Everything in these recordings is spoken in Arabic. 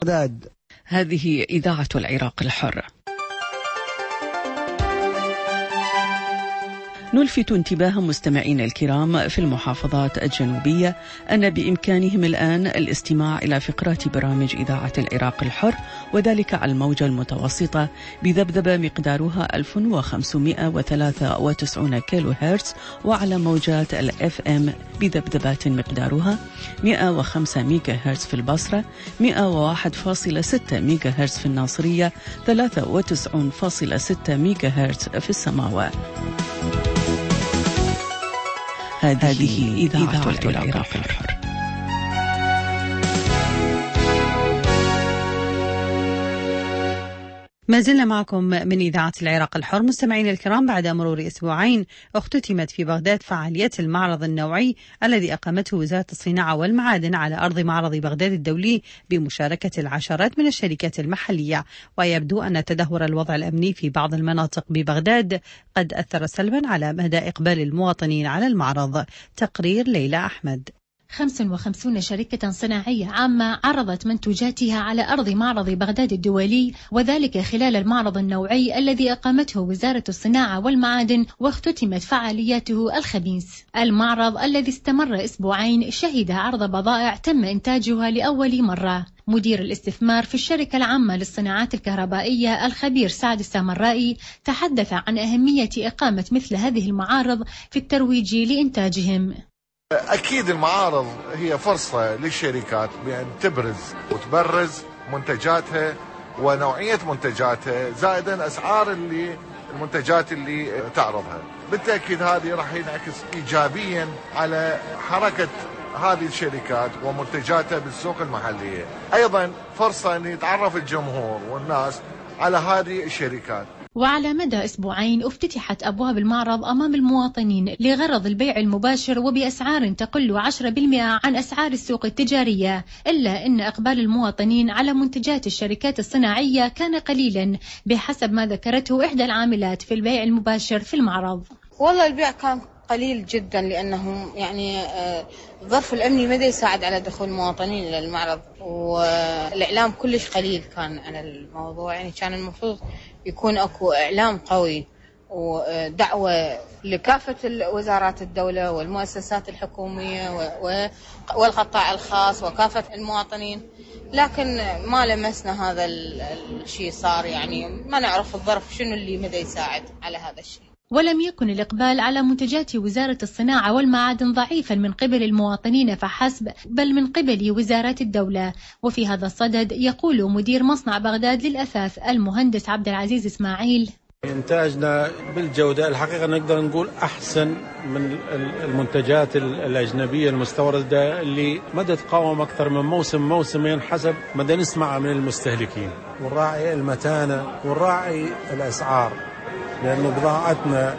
بغداد. هذه إذاعة العراق الحر. نلفت انتباه مستمعين الكرام في المحافظات الجنوبية أن بإمكانهم الآن الاستماع إلى فقرات برامج إذاعة العراق الحر، وذلك على الموجة المتوسطة بذبذبة مقدارها 1593 كيلو هرتز، وعلى موجات الأف أم بذبذبات مقدارها 105 ميجا هرتز في البصرة، 101.6 ميجا هرتز في الناصرية، 93.6 ميجا هرتز في السماوة. هذه إذاعة العراق الحر. ما زلنا معكم من إذاعة العراق الحر مستمعين الكرام. بعد مرور أسبوعين اختتمت في بغداد فعالية المعرض النوعي الذي أقامته وزارة الصناعة والمعادن على أرض معرض بغداد الدولي بمشاركة العشرات من الشركات المحلية. ويبدو أن تدهور الوضع الأمني في بعض المناطق ببغداد قد أثر سلبا على مدى إقبال المواطنين على المعرض. تقرير ليلى أحمد. 55 شركة صناعية عامة عرضت منتوجاتها على أرض معرض بغداد الدولي، وذلك خلال المعرض النوعي الذي أقامته وزارة الصناعة والمعادن واختتمت فعالياته الخميس. المعرض الذي استمر أسبوعين شهد عرض بضائع تم إنتاجها لأول مرة. مدير الاستثمار في الشركة العامة للصناعات الكهربائية الخبير سعد السامرائي تحدث عن أهمية إقامة مثل هذه المعارض في الترويج لإنتاجهم. أكيد المعارض هي فرصة للشركات بأن تبرز وتبرز منتجاتها ونوعية منتجاتها، زائدا أسعار المنتجات اللي تعرضها. بالتأكيد هذه راح ينعكس إيجابيا على حركة هذه الشركات ومنتجاتها بالسوق المحلية. أيضا فرصة أن يتعرف الجمهور والناس على هذه الشركات. وعلى مدى أسبوعين افتتحت أبواب المعرض أمام المواطنين لغرض البيع المباشر وبأسعار تقل 10% عن أسعار السوق التجارية، إلا أن إقبال المواطنين على منتجات الشركات الصناعية كان قليلا بحسب ما ذكرته إحدى العاملات في البيع المباشر في المعرض. والله البيع كان قليل جدا لأنهم الظرف الأمني ما يساعد على دخول المواطنين إلى المعرض، والإعلام كلش قليل كان عن الموضوع. كان المفروض يكون أكو إعلام قوي ودعوة لكافة وزارات الدولة والمؤسسات الحكومية والقطاع الخاص وكافة المواطنين، لكن ما لمسنا هذا الشيء. صار ما نعرف الظرف شنو اللي مدى يساعد على هذا الشيء. ولم يكن الإقبال على منتجات وزارة الصناعة والمعادن ضعيفا من قبل المواطنين فحسب، بل من قبل وزارات الدولة. وفي هذا الصدد يقول مدير مصنع بغداد للأثاث المهندس عبد العزيز إسماعيل: إنتاجنا بالجودة الحقيقة نقدر نقول أحسن من المنتجات الأجنبية المستوردة اللي مدى تقاوم أكثر من موسمين حسب مدى نسمع من المستهلكين. ونراعي المتانة ونراعي الأسعار، لأنه بضاعتنا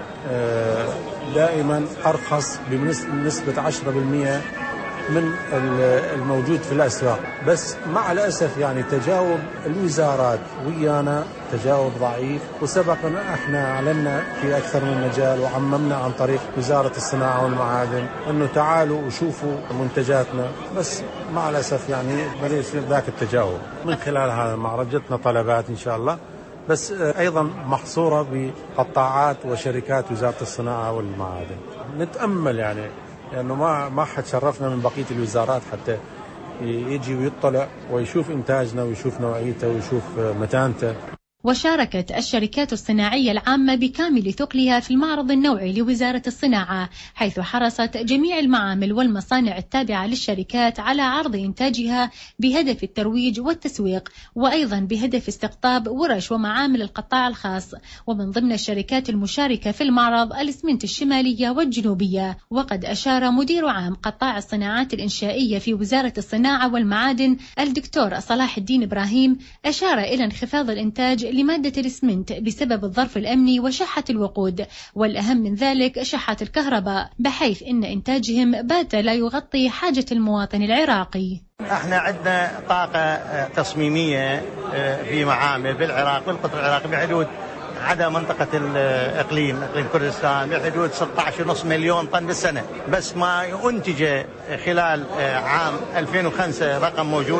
دائما أرخص بنسبة 10% من الموجود في الأسواق. بس مع الأسف تجاوب الوزارات ويانا تجاوب ضعيف، وسبقنا احنا اعلنا في أكثر من مجال وعممنا عن طريق وزارة الصناعة والمعادن أنه تعالوا وشوفوا منتجاتنا، بس مع الأسف ما يصير ذاك التجاوب. من خلال هذا المعرض جتنا طلبات إن شاء الله، بس أيضا محصورة بقطاعات وشركات وزارة الصناعة والمعادن. نتأمل لأنه ما حد شرفنا من بقية الوزارات حتى يجي ويطلع ويشوف إنتاجنا ويشوف نوعيته ويشوف متانته. وشاركت الشركات الصناعية العامة بكامل ثقلها في المعرض النوعي لوزارة الصناعة، حيث حرصت جميع المعامل والمصانع التابعة للشركات على عرض إنتاجها بهدف الترويج والتسويق، وأيضا بهدف استقطاب ورش ومعامل القطاع الخاص. ومن ضمن الشركات المشاركة في المعرض الإسمنت الشمالية والجنوبية. وقد أشار مدير عام قطاع الصناعات الإنشائية في وزارة الصناعة والمعادن الدكتور صلاح الدين إبراهيم، أشار إلى انخفاض الإنتاج لمادة الإسمنت بسبب الظرف الأمني وشحة الوقود، والأهم من ذلك شحة الكهرباء، بحيث إن إنتاجهم بات لا يغطي حاجة المواطن العراقي. احنا عندنا طاقة تصميمية في معامل بالعراق والقطر العراقي بحدود عدا منطقة إقليم كردستان بحدود 16.5 مليون طن بالسنة، بس ما أنتج خلال عام 2005 رقم موجود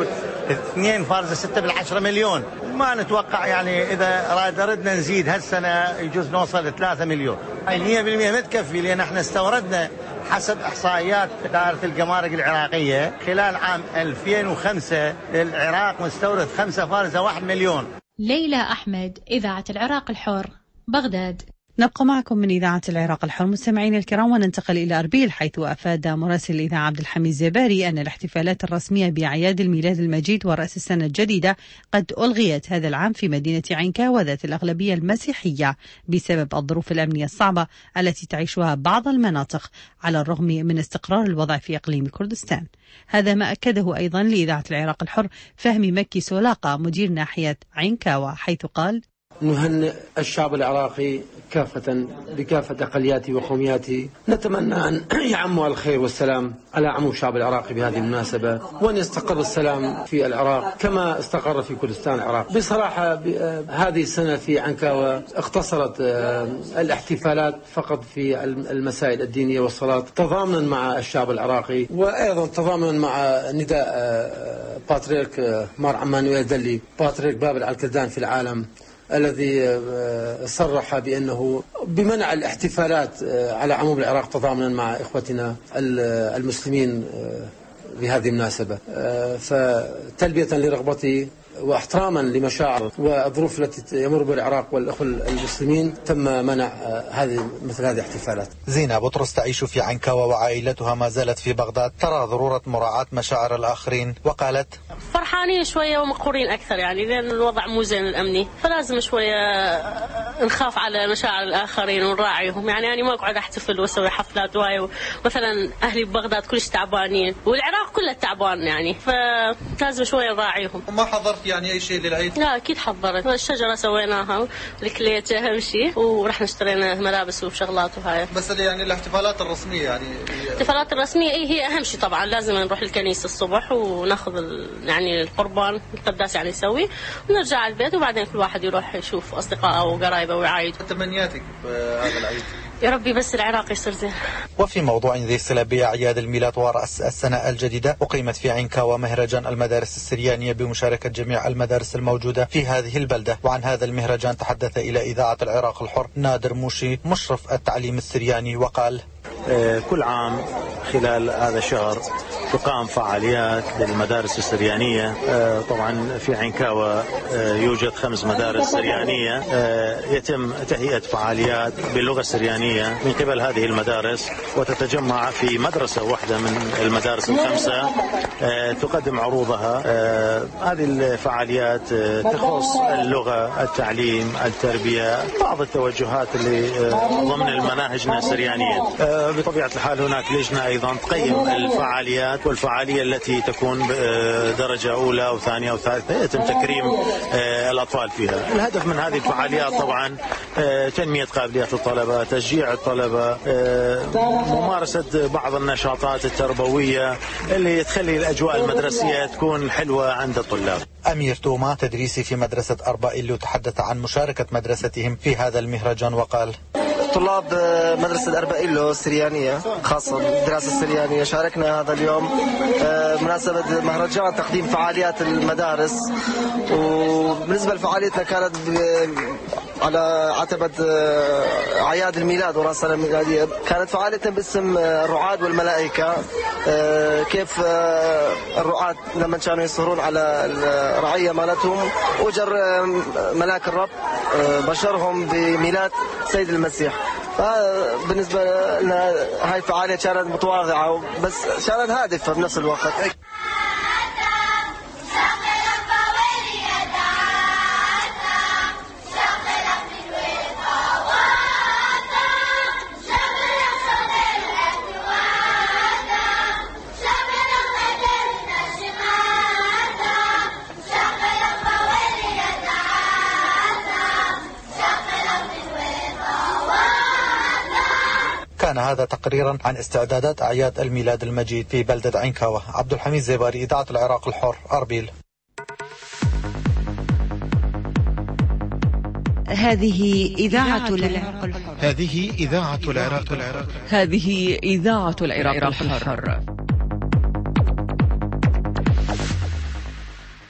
2.6 بالعشرة مليون. ما نتوقع يعني إذا ردنا نزيد هالسنة يجوز نوصل ل 3 مليون. 100% ما تكفي، لأن احنا استوردنا حسب إحصائيات دائرة الجمارك العراقية خلال عام 2005 العراق مستورد 5.1 مليون. ليلى أحمد، إذاعة العراق الحر، بغداد. نبقى معكم من إذاعة العراق الحر مستمعين الكرام، وننتقل إلى أربيل، حيث أفاد مراسل الإذاعة عبد الحميد زباري أن الاحتفالات الرسمية بأعياد الميلاد المجيد ورأس السنة الجديدة قد ألغيت هذا العام في مدينة عنكاوة ذات الأغلبية المسيحية بسبب الظروف الأمنية الصعبة التي تعيشها بعض المناطق، على الرغم من استقرار الوضع في إقليم كردستان. هذا ما أكده أيضا لإذاعة العراق الحر فهمي مكي سولاقة مدير ناحية عنكاوة، حيث قال: نهنئ الشعب العراقي كافة بكافة أقلياته وقومياته، نتمنى أن يعم الخير والسلام على عموم الشعب العراقي بهذه المناسبة، وأن يستقر السلام في العراق كما استقر في كردستان العراق. بصراحة هذه السنة في عنكاوة اقتصرت الاحتفالات فقط في المسائل الدينية والصلاة، تضامنا مع الشعب العراقي، وأيضا تضامنا مع نداء باتريرك مار عمانويل دلي باتريرك بابل الكردان في العالم، الذي صرح بأنه بمنع الاحتفالات على عموم العراق تضامنا مع إخوتنا المسلمين بهذه المناسبة. فتلبية لرغبتي واحتراما لمشاعر والظروف التي يمر بها العراق والأخوة المسلمين تم منع مثل هذه الاحتفالات. زينة بطرس تعيش في عنكاوة وعائلتها ما زالت في بغداد، ترى ضرورة مراعاة مشاعر الآخرين، وقالت: فرحانين شوية ومقهورين أكثر، يعني لأن الوضع مو زين الأمني، فلازم شوية نخاف على مشاعر الآخرين ونراعيهم. يعني أنا ما أقعد أحتفل وأسوي حفلات وهاي، مثلا أهلي ببغداد كلش تعبانين والعراق كله تعبان، يعني فلازم شوية نراعيهم. ما حضرت يعني أي شيء للعيد؟ لا أكيد حضرت، الشجرة سويناها والكليت أهم شيء، ورحنا اشترينا ملابس وشغلات وهاي. بس يعني الاحتفالات الرسمية يعني الاحتفالات الرسمية هي أهم شيء طبعا، لازم نروح الكنيسة الصبح وناخذ يعني القربان القداس يعني نسوي، ونرجع على البيت، وبعدين كل واحد يروح يشوف أصدقائه وقرايبه ويعايد. تمنياتك بهذا العيد؟ يا ربي بس العراق يصير زين. وفي موضوع ذي صلة بأعياد الميلاد ورأس السنة الجديدة، أقيمت في عنكاوة مهرجان المدارس السريانية بمشاركة جميع المدارس الموجودة في هذه البلدة. وعن هذا المهرجان تحدث إلى إذاعة العراق الحر نادر موشي مشرف التعليم السرياني، وقال: كل عام خلال هذا الشهر تقام فعاليات للمدارس السريانية. طبعا في عنكاوة يوجد 5 مدارس سريانية، يتم تهيئة فعاليات باللغة السريانية من قبل هذه المدارس، وتتجمع في مدرسة واحدة من المدارس ال5 تقدم عروضها. هذه الفعاليات تخص اللغة، التعليم، التربية، بعض التوجهات اللي ضمن المناهجنا السريانية. بطبيعة الحال هناك لجنة أيضا تقيم الفعاليات، والفعالية التي تكون درجة أولى أو ثانية أو ثالثة يتم تكريم الأطفال فيها. الهدف من هذه الفعاليات طبعا تنمية قابليات الطلبة، تشجيع الطلبة، ممارسة بعض النشاطات التربوية اللي تخلي الأجواء المدرسية تكون حلوة عند الطلاب. أمير توما تدريسي في مدرسة أربائيلو تحدث عن مشاركة مدرستهم في هذا المهرجان، وقال: طلاب مدرسة أربائيلو السريانية خاصة بالدراسة السريانية شاركنا هذا اليوم مناسبة مهرجان تقديم فعاليات المدارس. وبالنسبة لفعاليتنا كانت على عتبة أعياد الميلاد وراء السنة الميلادية. كانت فعاليتنا باسم الرعاة والملائكة، كيف الرعاة لما كانوا يسهرون على الرعية مالتهم وجر ملاك الرب بشرهم بميلاد سيد المسيح. بالنسبة لنا هاي الفعالية كانت متواضعة بس كانت هادفة بنفس الوقت. كان هذا تقريرا عن استعدادات أعياد الميلاد المجيد في بلدة عنكاوة. عبد الحميد زباري، إذاعة العراق الحر، أربيل. هذه إذاعة العراق الحر. هذه إذاعة العراق الحر. هذه إذاعة العراق الحر.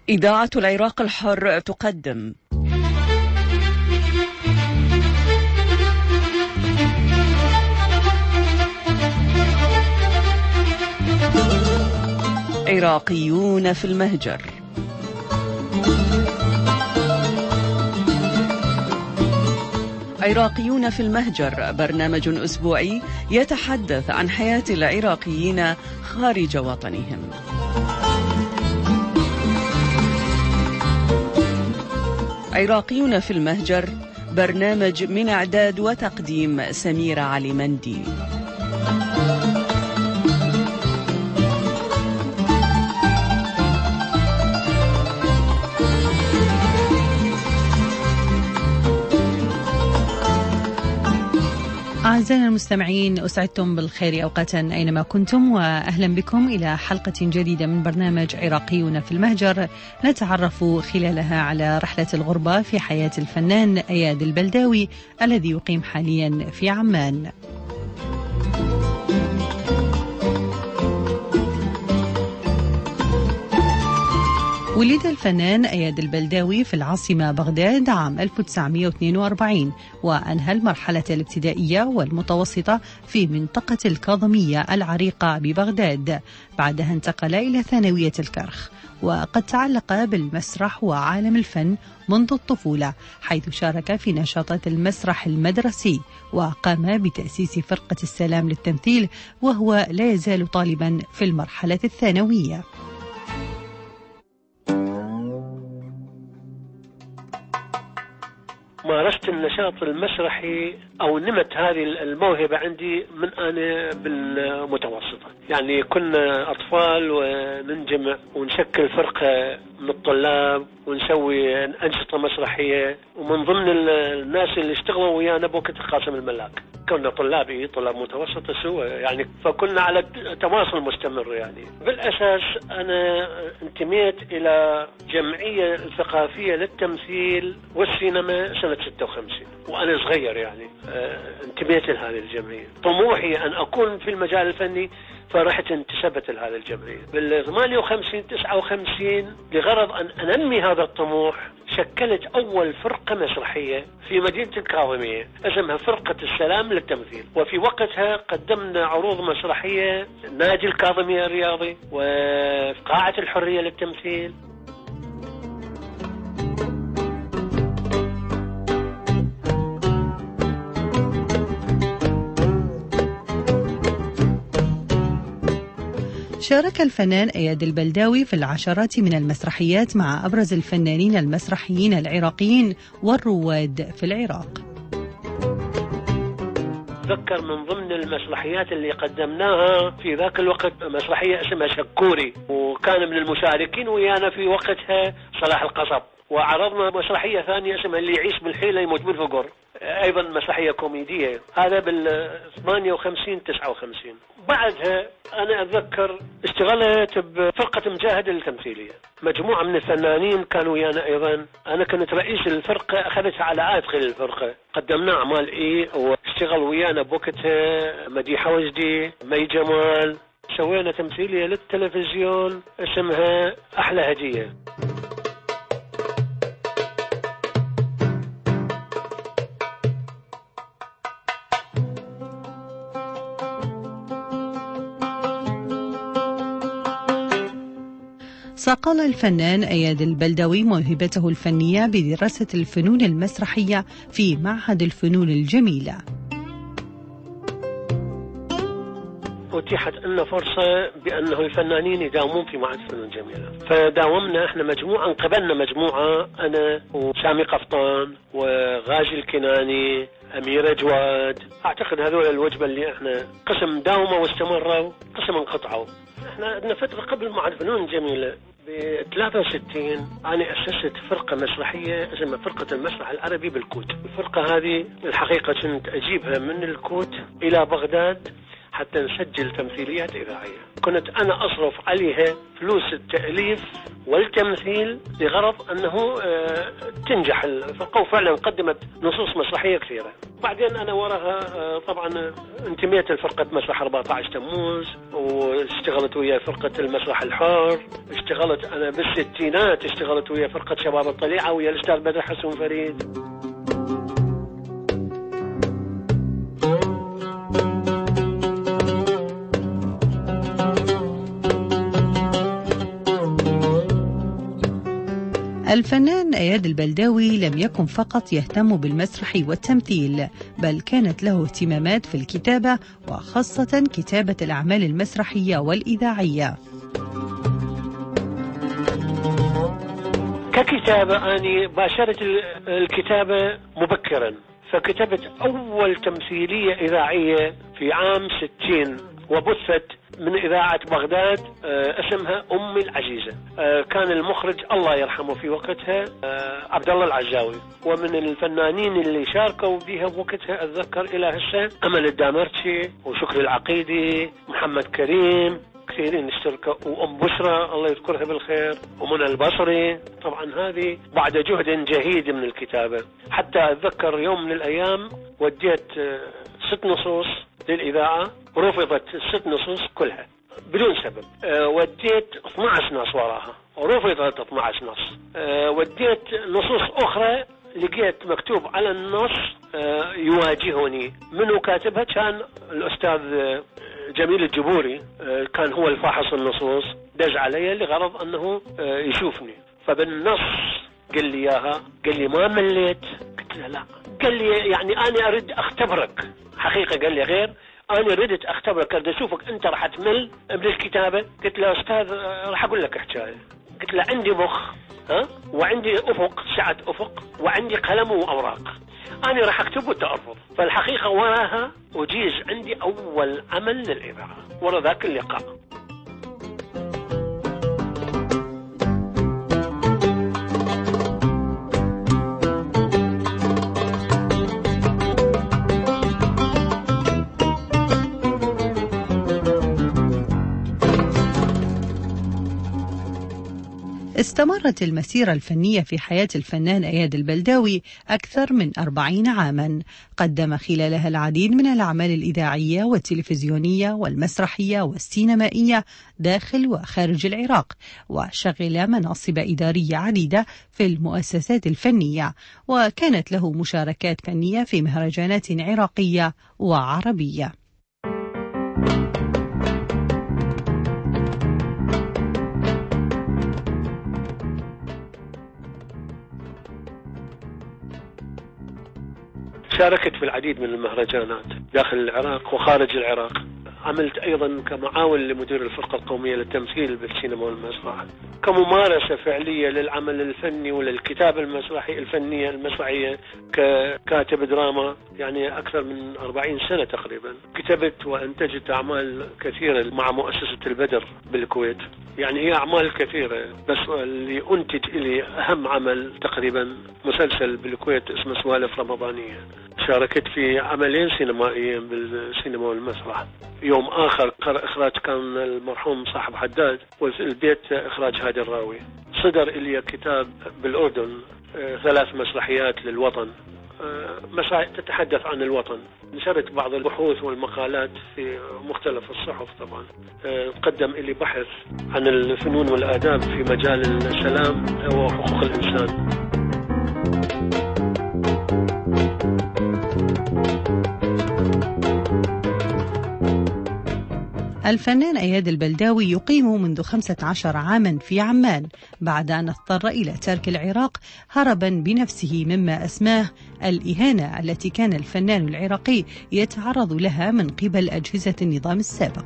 إذاعة العراق الحر تقدم عراقيون في المهجر. عراقيون في المهجر برنامج أسبوعي يتحدث عن حياة العراقيين خارج وطنهم. عراقيون في المهجر برنامج من إعداد وتقديم سميرة علي مندي. أعزائنا المستمعين، أسعدتم بالخير أوقاتا أينما كنتم، وأهلا بكم إلى حلقة جديدة من برنامج عراقيون في المهجر، نتعرف خلالها على رحلة الغربة في حياة الفنان أياد البلداوي الذي يقيم حاليا في عمان. ولد الفنان أياد البلداوي في العاصمة بغداد عام 1942، وأنهى المرحلة الابتدائية والمتوسطة في منطقة الكاظمية العريقة ببغداد، بعدها انتقل إلى ثانوية الكرخ، وقد تعلق بالمسرح وعالم الفن منذ الطفولة، حيث شارك في نشاطات المسرح المدرسي، وقام بتأسيس فرقة السلام للتمثيل وهو لا يزال طالبا في المرحلة الثانوية. مارست النشاط المسرحي أو نمت هذه الموهبة عندي من أنا بالمتوسطة، يعني كنا أطفال وننجمع ونشكل فرقة من الطلاب ونسوي أنشطة مسرحية، ومن ضمن الناس اللي اشتغلوا ويانا بوقت قاسم الملاك كنا طلاب متوسطة سوا، يعني فكنا على تواصل مستمر. يعني بالأساس أنا انتميت إلى جمعية الثقافية للتمثيل والسينما سنة 56 وأنا صغير، يعني انتميت لهذه الجمعية. طموحي أن أكون في المجال الفني، فرحت انتسبت لهذه الجمعية. بال 58 59 لغرض أن أنمي هذا الطموح شكلت أول فرقة مسرحية في مدينة الكاظمية اسمها فرقة السلام للتمثيل، وفي وقتها قدمنا عروض مسرحية نادي الكاظمية الرياضي وفي قاعة الحرية للتمثيل. شارك الفنان أياد البلداوي في العشرات من المسرحيات مع أبرز الفنانين المسرحيين العراقيين والرواد في العراق. أتذكر من ضمن المسرحيات اللي قدمناها في ذاك الوقت مسرحية اسمها شكوري، وكان من المشاركين ويانا في وقتها صلاح القصب، وعرضنا مسرحية ثانية اسمها اللي يعيش بالحيلة يموت بالفقر، أيضا مسرحية كوميدية، هذا بال 58 59. بعدها أنا أتذكر اشتغلت بفرقة مجاهد التمثيلية، مجموعة من الفنانين كانوا ويانا أيضا، أنا كنت رئيس الفرقة، أخذتها على أدخل الفرقة، قدمنا أعمال واشتغل ويانا بوقتها مديحة وجدي، مي جمال، سوينا تمثيلية للتلفزيون اسمها أحلى هدية. صقل الفنان أياد البلداوي موهبته الفنية بدراسة الفنون المسرحية في معهد الفنون الجميلة. أتيحت لنا فرصة بأنه الفنانين يداومون في معهد الفنون الجميلة، فداومنا احنا مجموعة، قبلنا مجموعة أنا وسامي قفطان وغازي الكناني أميرة جواد، أعتقد هذول الوجبة اللي احنا قسم داوموا واستمروا، قسم انقطعوا. احنا عندنا فترة قبل معهد الفنون الجميلة ب 63 أنا أسست فرقة مسرحية اسمها فرقة المسرح العربي بالكوت. الفرقة هذه الحقيقة كنت أجيبها من الكوت إلى بغداد حتى نسجل تمثيليات إذاعية. كنت أنا أصرف عليها فلوس التأليف والتمثيل لغرض أنه تنجح الفرقة، وفعلا قدمت نصوص مسرحية كثيرة. بعدين أنا وراها طبعا انتميت لفرقة مسرح 14 تموز، واشتغلت ويا فرقة المسرح الحر. اشتغلت أنا بالستينات اشتغلت ويا فرقة شباب الطليعة ويا الأستاذ بدر حسن فريد. الفنان أياد البلداوي لم يكن فقط يهتم بالمسرح والتمثيل، بل كانت له اهتمامات في الكتابة، وخاصة كتابة الأعمال المسرحية والإذاعية. ككتابة أنا باشرت الكتابة مبكرا، فكتبت أول تمثيلية إذاعية في عام 60 وبثت من إذاعة بغداد، اسمها أمي العزيزة. كان المخرج الله يرحمه في وقتها عبد الله العزاوي، ومن الفنانين اللي شاركوا بها بوقتها أتذكر إلى هسه أمل الدامرشي وشكري العقيدي، محمد كريم، كثيرين اشتركوا، وأم بشرى الله يذكرها بالخير، ومنى البصري. طبعا هذه بعد جهد جهيد من الكتابة. حتى أتذكر يوم من الأيام وديت 6 نصوص للإذاعة، ورفضت ال6 نصوص كلها بدون سبب. وديت 12 نص وراها ورفضت 12 نص. وديت نصوص أخرى لقيت مكتوب على النص يواجهني. منو كاتبها؟ كان الأستاذ جميل الجبوري، كان هو الفاحص النصوص. دز علي لغرض أنه يشوفني، فبالنص قال لي إياها، قال لي ما مليت؟ قلت له لا. قال لي يعني أنا أريد أختبرك. حقيقة قال لي غير، أنا ردت أختبرك، أريد أشوفك أنت راح تمل من الكتابة. قلت له أستاذ راح أقول لك حكاية. قلت له عندي مخ وعندي أفق، سعة أفق، وعندي قلم وأوراق، أنا راح أكتب وتأرفض. فالحقيقة وراها أجيز عندي أول عمل للإذاعة ورا ذاك اللقاء. استمرت المسيرة الفنية في حياة الفنان أياد البلداوي أكثر من 40 عاما، قدم خلالها العديد من الأعمال الإذاعية والتلفزيونية والمسرحية والسينمائية داخل وخارج العراق، وشغل مناصب إدارية عديدة في المؤسسات الفنية، وكانت له مشاركات فنية في مهرجانات عراقية وعربية. شاركت في العديد من المهرجانات داخل العراق وخارج العراق. عملت أيضا كمعاون لمدير الفرقة القومية للتمثيل بالسينما والمسرح، كممارسة فعلية للعمل الفني وللكتابة المسرحية الفنية المسرحية ككاتب دراما، يعني أكثر من 40 سنة تقريبا. كتبت وأنتجت أعمال كثيرة مع مؤسسة البدر بالكويت، يعني هي أعمال كثيرة، بس اللي أنتج إلي أهم عمل تقريبا مسلسل بالكويت اسمه سوالف رمضانية. شاركت في عملين سينمائيين بالسينما والمسرح. يوم آخر إخراج كان المرحوم صاحب حداد، والبيت إخراج هادي الراوي. صدر إلي كتاب بالأردن 3 مسرحيات للوطن، مسرحيات تتحدث عن الوطن. نشرت بعض البحوث والمقالات في مختلف الصحف. طبعا قدم إلي بحث عن الفنون والآداب في مجال السلام وحقوق الإنسان. الفنان أياد البلداوي يقيم منذ 15 عاما في عمان، بعد أن اضطر إلى ترك العراق هربا بنفسه مما أسماه الإهانة التي كان الفنان العراقي يتعرض لها من قبل أجهزة النظام السابق.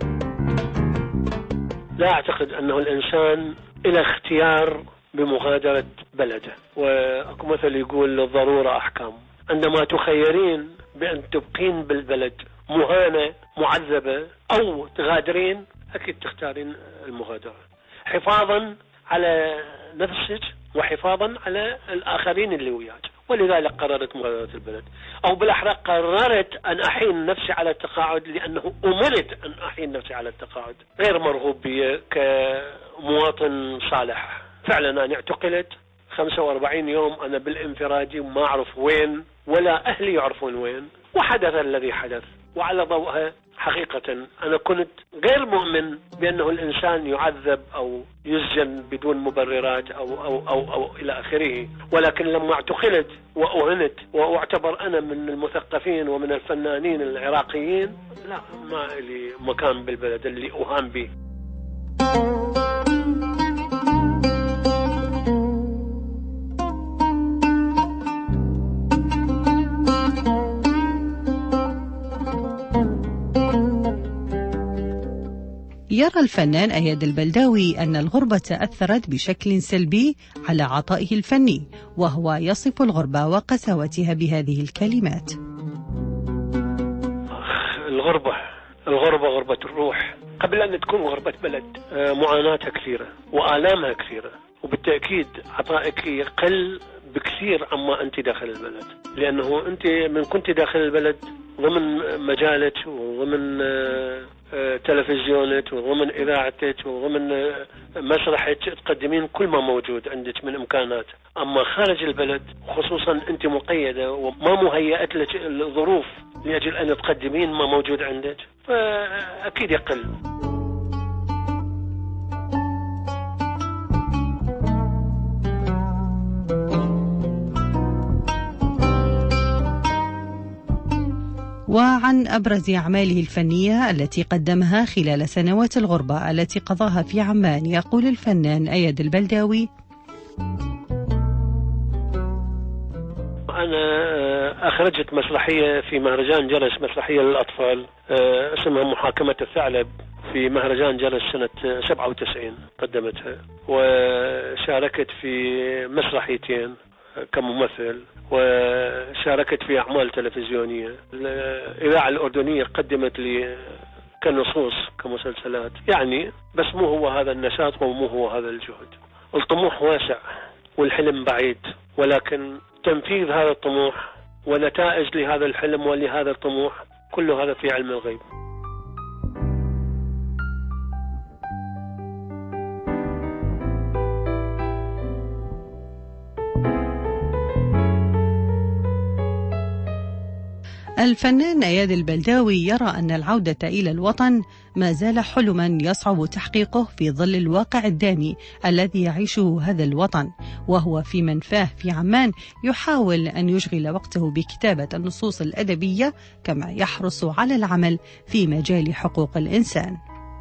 لا أعتقد أنه الإنسان إلى اختيار بمغادرة بلده، وأكو مثل يقول الضرورة أحكام. عندما تخيرين بأن تبقين بالبلد مهانة معذبة أو تغادرين، أكيد تختارين المغادرة، حفاظا على نفسك وحفاظا على الآخرين اللي وياك. ولذلك قررت مغادرة البلد، أو بالأحرى قررت أن أحين نفسي على التقاعد، لأنه أمرت أن أحين نفسي على التقاعد، غير مرغوب بي كمواطن صالح. فعلا أنا اعتقلت 45 يوم أنا بالانفرادي وما أعرف وين، ولا أهلي يعرفون وين، وحدث الذي حدث. وعلى ضوءها حقيقة أنا كنت غير مؤمن بأنه الإنسان يعذب أو يسجن بدون مبررات أو إلى آخره، ولكن لما اعتقلت وأهنت وأعتبر أنا من المثقفين ومن الفنانين العراقيين، لا، ما لي مكان بالبلد اللي أهان به. يرى الفنان أياد البلداوي أن الغربة أثرت بشكل سلبي على عطائه الفني، وهو يصف الغربة وقساوتها بهذه الكلمات: الغربة غربة الروح، قبل أن تكون غربة بلد معاناتها كثيرة وآلامها كثيرة، وبالتأكيد عطائك يقل بكثير عما أنت داخل البلد، لأنه أنت من كنت داخل البلد ضمن مجالك وضمن تلفزيونك وضمن إذاعتك وضمن مسرحك تقدمين كل ما موجود عندك من إمكانات. أما خارج البلد خصوصا أنت مقيدة وما مهيئت لك الظروف لأجل أن تقدمين ما موجود عندك، فأكيد يقل. وعن أبرز أعماله الفنية التي قدمها خلال سنوات الغربة التي قضاها في عمان، يقول الفنان أياد البلداوي: أنا أخرجت مسرحية في مهرجان جلس، مسرحية للأطفال اسمها محاكمة الثعلب، في مهرجان جلس سنة 97 قدمتها، وشاركت في مسرحيتين كممثل، وشاركت في أعمال تلفزيونية. الإذاعة الأردنية قدمت لي كنصوص كمسلسلات، يعني بس مو هو هذا النشاط ومو هو هذا الجهد. الطموح واسع والحلم بعيد، ولكن تنفيذ هذا الطموح ونتائج لهذا الحلم ولهذا الطموح كل هذا في علم الغيب. الفنان أياد البلداوي يرى أن العودة إلى الوطن ما زال حلما يصعب تحقيقه في ظل الواقع الدامي الذي يعيشه هذا الوطن، وهو في منفاه في عمان يحاول أن يشغل وقته بكتابة النصوص الأدبية، كما يحرص على العمل في مجال حقوق الإنسان.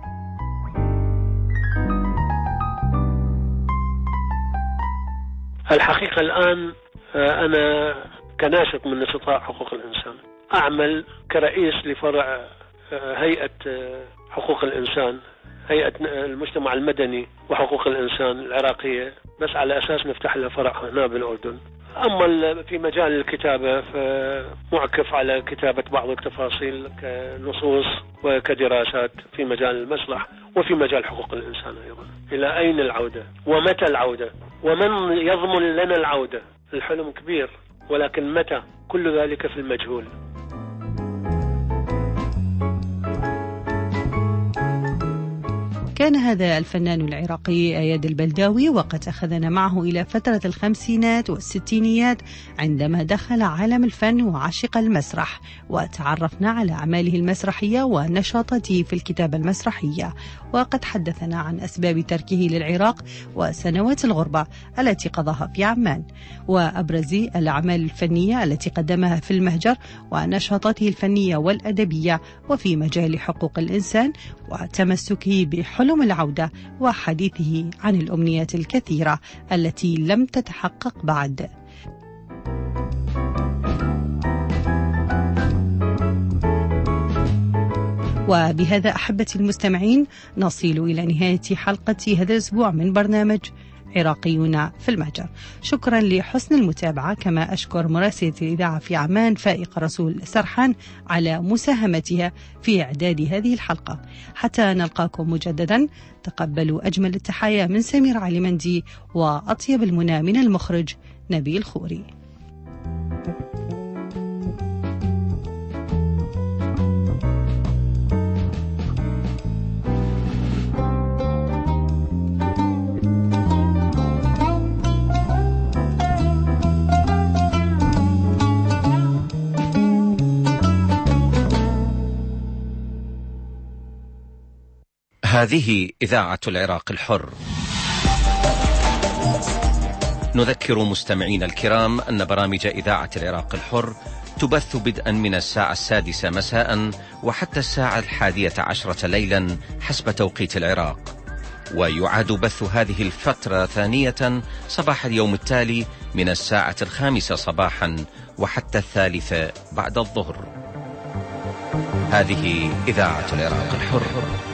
الحقيقة الآن أنا كناشط من نشطاء حقوق الإنسان أعمل كرئيس لفرع هيئة حقوق الإنسان، هيئة المجتمع المدني وحقوق الإنسان العراقية، بس على أساس نفتح لها فرع هنا بالأردن. أما في مجال الكتابة فمعكف على كتابة بعض التفاصيل كنصوص وكدراسات في مجال المسرح وفي مجال حقوق الإنسان أيضا. إلى أين العودة ومتى العودة ومن يضمن لنا العودة؟ الحلم كبير، ولكن متى؟ كل ذلك في المجهول. كان هذا الفنان العراقي أياد البلداوي، وقد أخذنا معه إلى فترة الخمسينات والستينيات عندما دخل عالم الفن وعشق المسرح، وتعرفنا على أعماله المسرحية ونشاطاته في الكتابة المسرحية. وقد حدثنا عن أسباب تركه للعراق وسنوات الغربة التي قضاها في عمان، وأبرز الأعمال الفنية التي قدمها في المهجر، ونشاطاته الفنية والأدبية وفي مجال حقوق الإنسان، وتمسكه بحلم العودة، وحديثه عن الأمنيات الكثيرة التي لم تتحقق بعد. وبهذا أحبتي المستمعين نصل إلى نهاية حلقة هذا الأسبوع من برنامج عراقيون في المهجر. شكرا لحسن المتابعة، كما أشكر مراسلة الإذاعة في عمان فائق رسول سرحان على مساهمتها في إعداد هذه الحلقة. حتى نلقاكم مجددا، تقبلوا أجمل التحايا من سمير علي مندي، وأطيب المنى من المخرج نبيل خوري. هذه إذاعة العراق الحر. نذكر مستمعين الكرام أن برامج إذاعة العراق الحر تبث بدءا من الساعة 6 مساء وحتى الساعة 11 ليلا حسب توقيت العراق، ويعاد بث هذه الفترة ثانية صباح اليوم التالي من الساعة 5 صباحا وحتى 3 بعد الظهر. هذه إذاعة العراق الحر.